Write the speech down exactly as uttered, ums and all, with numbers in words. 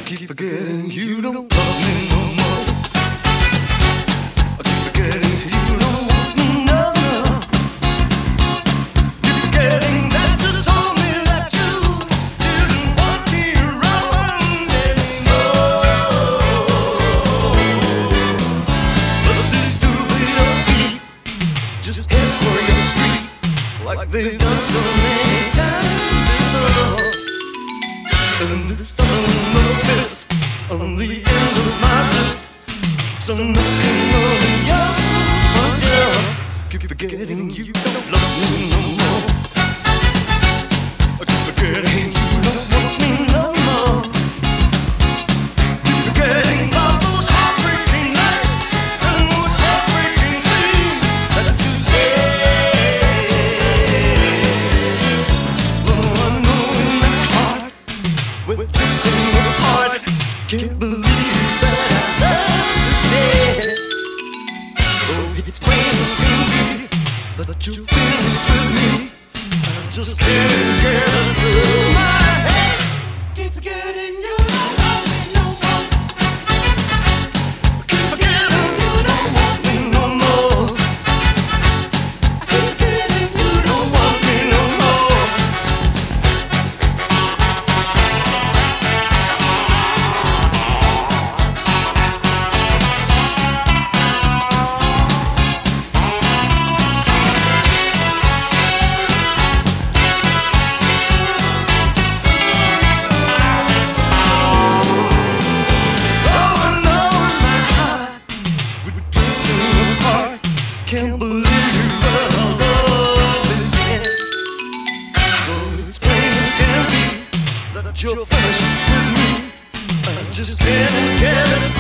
keep forgetting you don't love me no more. I keep forgetting you don't want me no more. Keep forgetting that you told me that you didn't want me around anymore. But these stupid feet just head for your street like they've done so many times before. And this thumb of a fist on the end of my wrist, so knocking on your door. Keep forgetting you don't love me no more. I keep forgetting you don't want me no more. Keep forgetting about those heartbreaking nights and those heartbreaking things that you said. Oh, I know in my heart we're drifting apart. Can't believe that our love is dead. Oh, it's plain as can be that you finished with me. I just can't get it through my head. Keep forgetting you don't love me no more. Keep forgetting you don't want me no more. Keep forgetting you don't want me no more. Can't believe that our love is dead. Oh, it's plain as can be that you're finished with me. I just can't get it.